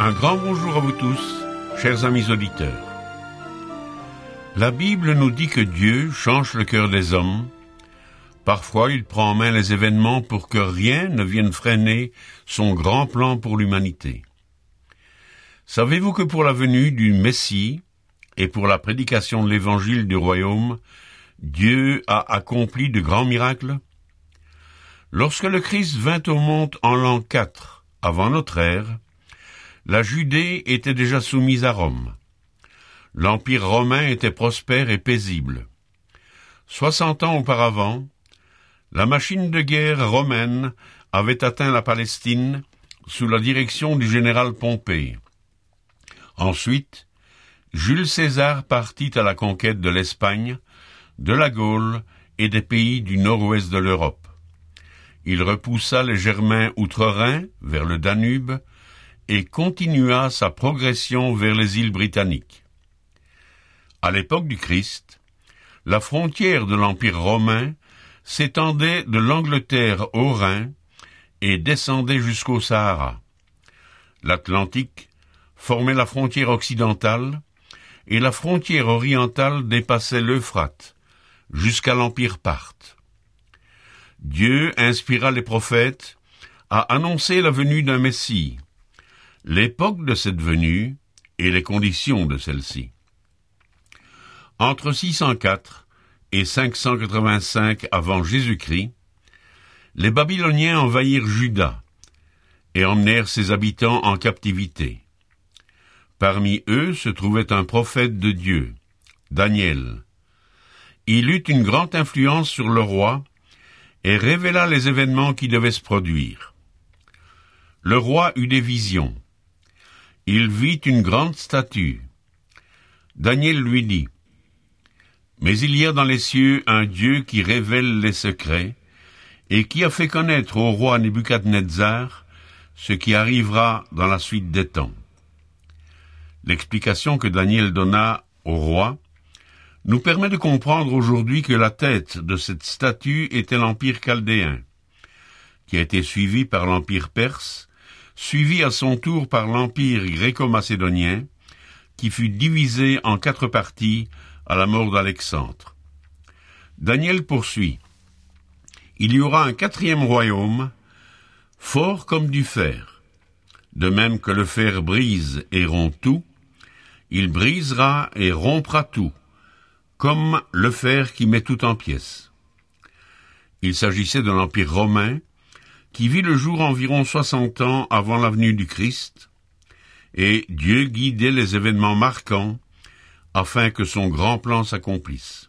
Un grand bonjour à vous tous, chers amis auditeurs. La Bible nous dit que Dieu change le cœur des hommes. Parfois, il prend en main les événements pour que rien ne vienne freiner son grand plan pour l'humanité. Savez-vous que pour la venue du Messie et pour la prédication de l'évangile du royaume, Dieu a accompli de grands miracles? Lorsque le Christ vint au monde en l'an 4 avant notre ère, la Judée était déjà soumise à Rome. L'Empire romain était prospère et paisible. 60 ans auparavant, la machine de guerre romaine avait atteint la Palestine sous la direction du général Pompée. Ensuite, Jules César partit à la conquête de l'Espagne, de la Gaule et des pays du nord-ouest de l'Europe. Il repoussa les Germains outre-Rhin vers le Danube et continua sa progression vers les îles britanniques. À l'époque du Christ, la frontière de l'Empire romain s'étendait de l'Angleterre au Rhin et descendait jusqu'au Sahara. L'Atlantique formait la frontière occidentale et la frontière orientale dépassait l'Euphrate jusqu'à l'Empire parthe. Dieu inspira les prophètes à annoncer la venue d'un Messie, l'époque de cette venue et les conditions de celle-ci. Entre 604 et 585 avant Jésus-Christ, les Babyloniens envahirent Juda et emmenèrent ses habitants en captivité. Parmi eux se trouvait un prophète de Dieu, Daniel. Il eut une grande influence sur le roi et révéla les événements qui devaient se produire. Le roi eut des visions. Il vit une grande statue. Daniel lui dit, « Mais il y a dans les cieux un Dieu qui révèle les secrets et qui a fait connaître au roi Nebuchadnezzar ce qui arrivera dans la suite des temps. » L'explication que Daniel donna au roi nous permet de comprendre aujourd'hui que la tête de cette statue était l'Empire chaldéen, qui a été suivi par l'Empire perse, suivi à son tour par l'Empire gréco-macédonien, qui fut divisé en 4 parties à la mort d'Alexandre. Daniel poursuit. Il y aura un 4e royaume, fort comme du fer. De même que le fer brise et rompt tout, il brisera et rompra tout, comme le fer qui met tout en pièces. Il s'agissait de l'Empire romain, qui vit le jour environ 60 ans avant la venue du Christ, et Dieu guidait les événements marquants afin que son grand plan s'accomplisse.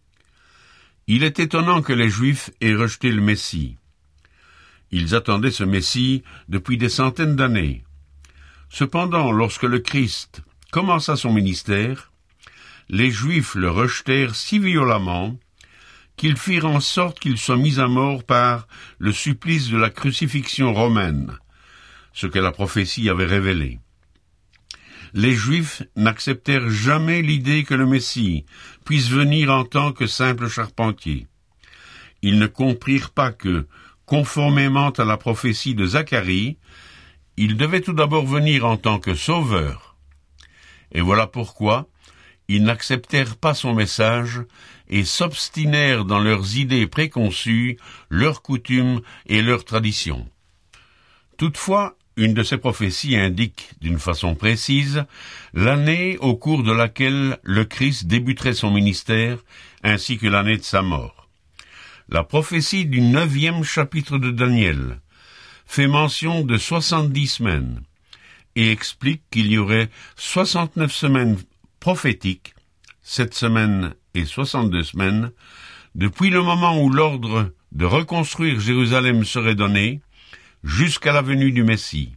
Il est étonnant que les Juifs aient rejeté le Messie. Ils attendaient ce Messie depuis des centaines d'années. Cependant, lorsque le Christ commença son ministère, les Juifs le rejetèrent si violemment qu'ils firent en sorte qu'il soit mis à mort par le supplice de la crucifixion romaine, ce que la prophétie avait révélé. Les Juifs n'acceptèrent jamais l'idée que le Messie puisse venir en tant que simple charpentier. Ils ne comprirent pas que, conformément à la prophétie de Zacharie, il devait tout d'abord venir en tant que sauveur. Et voilà pourquoi ils n'acceptèrent pas son message et s'obstinèrent dans leurs idées préconçues, leurs coutumes et leurs traditions. Toutefois, une de ces prophéties indique d'une façon précise l'année au cours de laquelle le Christ débuterait son ministère, ainsi que l'année de sa mort. La prophétie du 9e chapitre de Daniel fait mention de 70 semaines et explique qu'il y aurait 69 semaines prophétiques, 7 semaines et 62 semaines, depuis le moment où l'ordre de reconstruire Jérusalem serait donné, jusqu'à la venue du Messie.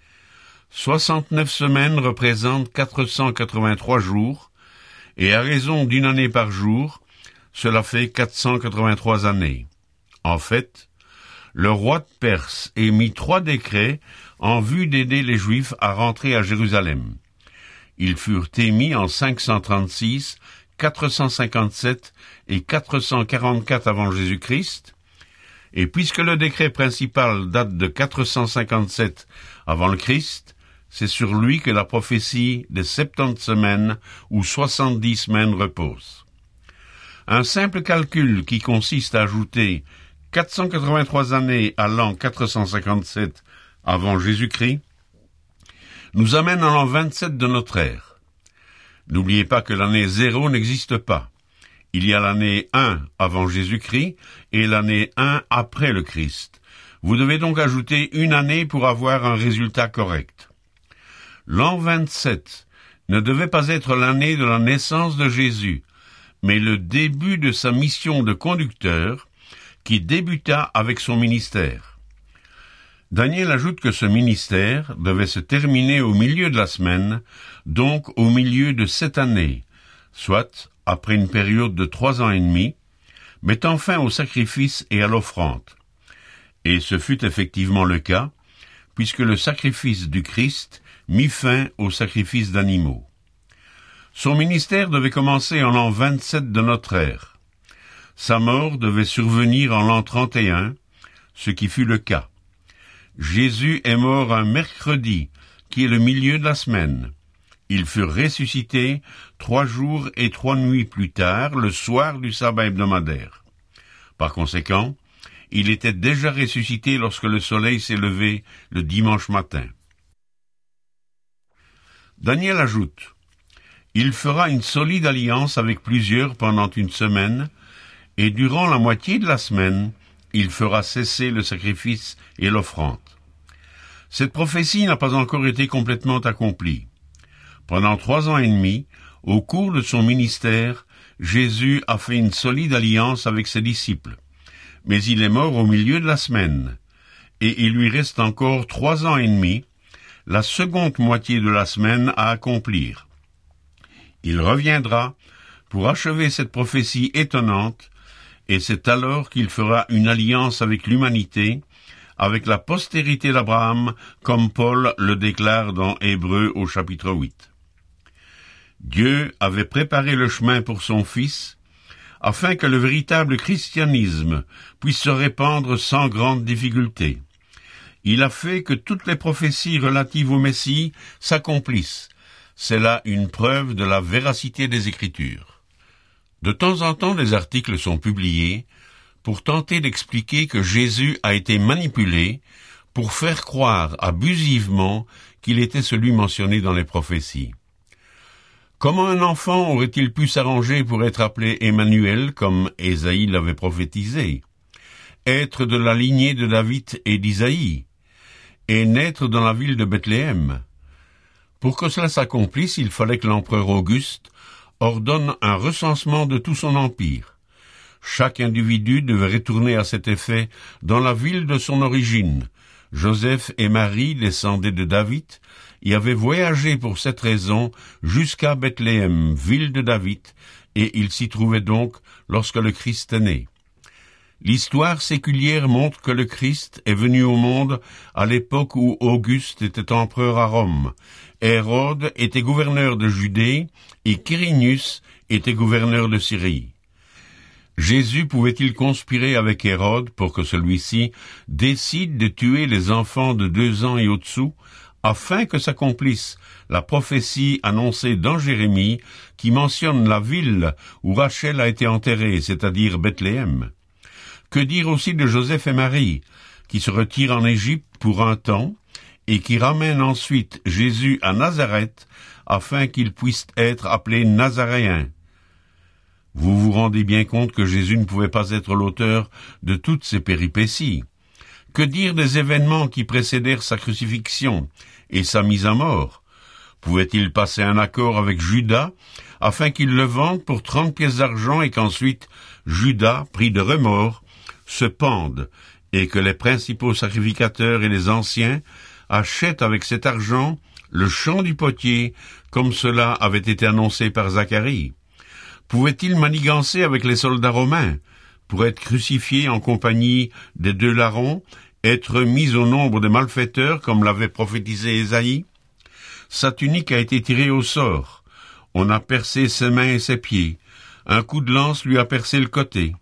69 semaines représentent 483 jours, et à raison d'une année par jour, cela fait 483 années. En fait, le roi de Perse émit 3 décrets en vue d'aider les Juifs à rentrer à Jérusalem. Ils furent émis en 536, 457 et 444 avant Jésus-Christ, et puisque le décret principal date de 457 avant le Christ, c'est sur lui que la prophétie des 70 semaines ou 70 semaines repose. Un simple calcul qui consiste à ajouter 483 années à l'an 457 avant Jésus-Christ nous amène à l'an 27 de notre ère. N'oubliez pas que l'année 0 n'existe pas. Il y a l'année 1 avant Jésus-Christ et l'année 1 après le Christ. Vous devez donc ajouter une année pour avoir un résultat correct. L'an 27 ne devait pas être l'année de la naissance de Jésus, mais le début de sa mission de conducteur qui débuta avec son ministère. Daniel ajoute que ce ministère devait se terminer au milieu de la semaine, donc au milieu de cette année, soit après une période de 3 ans et demi, mettant fin au sacrifice et à l'offrande. Et ce fut effectivement le cas, puisque le sacrifice du Christ mit fin au sacrifice d'animaux. Son ministère devait commencer en l'an 27 de notre ère. Sa mort devait survenir en l'an 31, ce qui fut le cas. Jésus est mort un mercredi, qui est le milieu de la semaine. Il fut ressuscité 3 jours et 3 nuits plus tard, le soir du sabbat hebdomadaire. Par conséquent, il était déjà ressuscité lorsque le soleil s'est levé le dimanche matin. Daniel ajoute: il fera une solide alliance avec plusieurs pendant une semaine, et durant la moitié de la semaine, il fera cesser le sacrifice et l'offrande. Cette prophétie n'a pas encore été complètement accomplie. Pendant 3 ans et demi, au cours de son ministère, Jésus a fait une solide alliance avec ses disciples. Mais il est mort au milieu de la semaine, et il lui reste encore 3 ans et demi, la seconde moitié de la semaine à accomplir. Il reviendra pour achever cette prophétie étonnante, et c'est alors qu'il fera une alliance avec l'humanité, avec la postérité d'Abraham, comme Paul le déclare dans Hébreux au chapitre 8. Dieu avait préparé le chemin pour son Fils, afin que le véritable christianisme puisse se répandre sans grande difficulté. Il a fait que toutes les prophéties relatives au Messie s'accomplissent. C'est là une preuve de la véracité des Écritures. De temps en temps, des articles sont publiés pour tenter d'expliquer que Jésus a été manipulé pour faire croire abusivement qu'il était celui mentionné dans les prophéties. Comment un enfant aurait-il pu s'arranger pour être appelé Emmanuel, comme Ésaïe l'avait prophétisé, être de la lignée de David et d'Isaïe, et naître dans la ville de Bethléem? Pour que cela s'accomplisse, il fallait que l'empereur Auguste ordonne un recensement de tout son empire. Chaque individu devait retourner à cet effet dans la ville de son origine. Joseph et Marie, descendés de David, y avaient voyagé pour cette raison jusqu'à Bethléem, ville de David, et ils s'y trouvaient donc lorsque le Christ est né. L'histoire séculière montre que le Christ est venu au monde à l'époque où Auguste était empereur à Rome, Hérode était gouverneur de Judée et Quirinius était gouverneur de Syrie. Jésus pouvait-il conspirer avec Hérode pour que celui-ci décide de tuer les enfants de 2 ans et au-dessous, afin que s'accomplisse la prophétie annoncée dans Jérémie qui mentionne la ville où Rachel a été enterrée, c'est-à-dire Bethléem? Que dire aussi de Joseph et Marie, qui se retirent en Égypte pour un temps et qui ramènent ensuite Jésus à Nazareth afin qu'il puisse être appelé Nazaréen? Vous vous rendez bien compte que Jésus ne pouvait pas être l'auteur de toutes ces péripéties. Que dire des événements qui précédèrent sa crucifixion et sa mise à mort? Pouvait-il passer un accord avec Judas afin qu'il le vende pour 30 pièces d'argent et qu'ensuite Judas, pris de remords, se pende et que les principaux sacrificateurs et les anciens achètent avec cet argent le champ du potier comme cela avait été annoncé par Zacharie? Pouvait-il manigancer avec les soldats romains pour être crucifié en compagnie des 2 larrons, être mis au nombre des malfaiteurs comme l'avait prophétisé Ésaïe? Sa tunique a été tirée au sort. On a percé ses mains et ses pieds. Un coup de lance lui a percé le côté.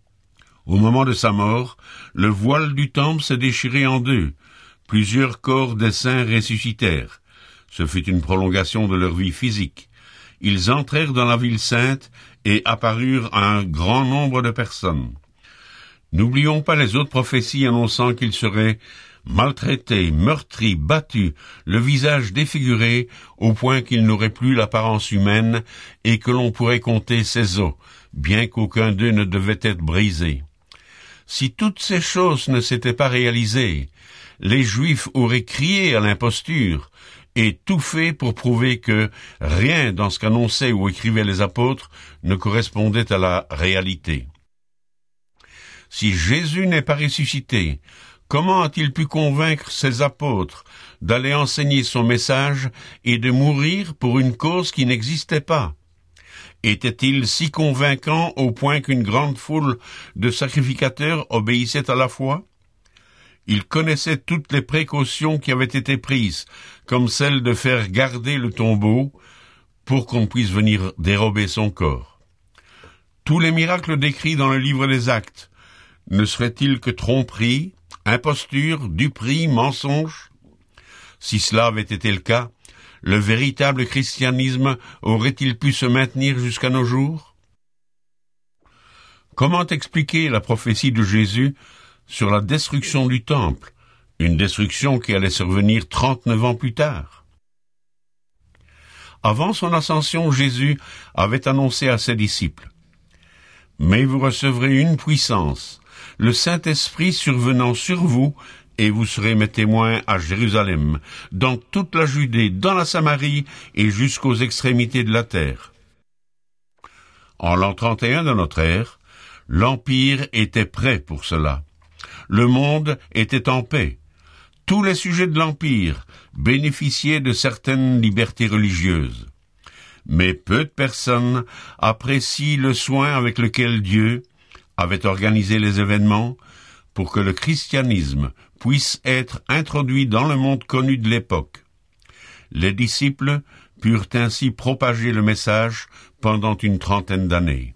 Au moment de sa mort, le voile du temple s'est déchiré en 2. Plusieurs corps des saints ressuscitèrent. Ce fut une prolongation de leur vie physique. Ils entrèrent dans la ville sainte et apparurent à un grand nombre de personnes. N'oublions pas les autres prophéties annonçant qu'ils seraient maltraités, meurtris, battus, le visage défiguré, au point qu'ils n'auraient plus l'apparence humaine et que l'on pourrait compter ses os, bien qu'aucun d'eux ne devait être brisé. Si toutes ces choses ne s'étaient pas réalisées, les Juifs auraient crié à l'imposture et tout fait pour prouver que rien dans ce qu'annonçaient ou écrivaient les apôtres ne correspondait à la réalité. Si Jésus n'est pas ressuscité, comment a-t-il pu convaincre ses apôtres d'aller enseigner son message et de mourir pour une cause qui n'existait pas? Était-il si convaincant au point qu'une grande foule de sacrificateurs obéissait à la foi? Il connaissait toutes les précautions qui avaient été prises, comme celle de faire garder le tombeau pour qu'on puisse venir dérober son corps. Tous les miracles décrits dans le livre des Actes ne seraient-ils que tromperie, imposture, duperie, mensonge? Si cela avait été le cas, le véritable christianisme aurait-il pu se maintenir jusqu'à nos jours? Comment expliquer la prophétie de Jésus sur la destruction du temple, une destruction qui allait survenir 39 ans plus tard? Avant son ascension, Jésus avait annoncé à ses disciples: « Mais vous recevrez une puissance, le Saint-Esprit survenant sur vous, et vous serez mes témoins à Jérusalem, dans toute la Judée, dans la Samarie et jusqu'aux extrémités de la terre. » En l'an 31 de notre ère, l'Empire était prêt pour cela. Le monde était en paix. Tous les sujets de l'Empire bénéficiaient de certaines libertés religieuses. Mais peu de personnes apprécient le soin avec lequel Dieu avait organisé les événements pour que le christianisme puisse être introduit dans le monde connu de l'époque. Les disciples purent ainsi propager le message pendant une trentaine d'années.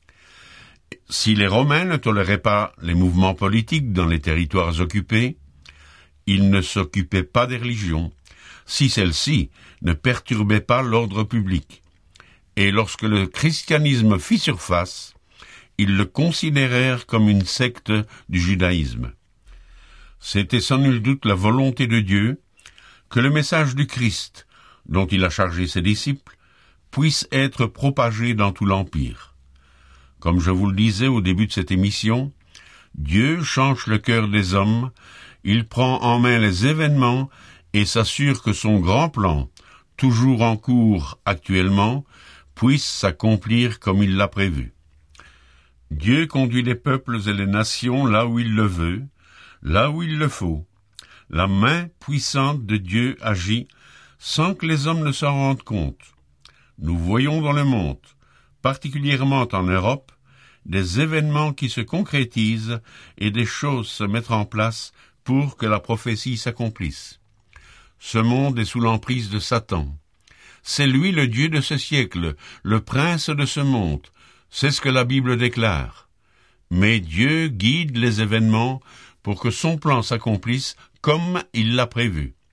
Si les Romains ne toléraient pas les mouvements politiques dans les territoires occupés, ils ne s'occupaient pas des religions, si celles-ci ne perturbaient pas l'ordre public. Et lorsque le christianisme fit surface, ils le considérèrent comme une secte du judaïsme. C'était sans nul doute la volonté de Dieu que le message du Christ, dont il a chargé ses disciples, puisse être propagé dans tout l'Empire. Comme je vous le disais au début de cette émission, Dieu change le cœur des hommes, il prend en main les événements et s'assure que son grand plan, toujours en cours actuellement, puisse s'accomplir comme il l'a prévu. Dieu conduit les peuples et les nations là où il le veut, là où il le faut. La main puissante de Dieu agit sans que les hommes ne s'en rendent compte. Nous voyons dans le monde, particulièrement en Europe, des événements qui se concrétisent et des choses se mettent en place pour que la prophétie s'accomplisse. Ce monde est sous l'emprise de Satan. C'est lui le Dieu de ce siècle, le prince de ce monde. C'est ce que la Bible déclare. Mais Dieu guide les événements pour que son plan s'accomplisse comme il l'a prévu.